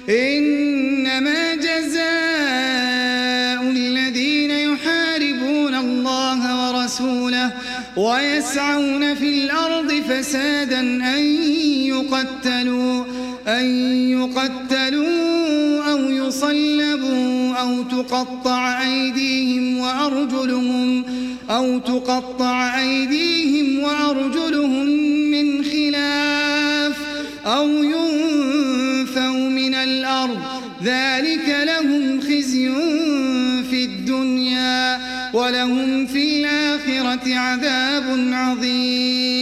إنما جزاء الذين يحاربون الله ورسوله ويسعون في الأرض فسادا أن يقتلوا أو يصلبوا أو تقطع أيديهم وأرجلهم من خلاف أو ينفوا من الأرض ذلك لهم خزي في الدنيا ولهم في الآخرة عذاب عظيم.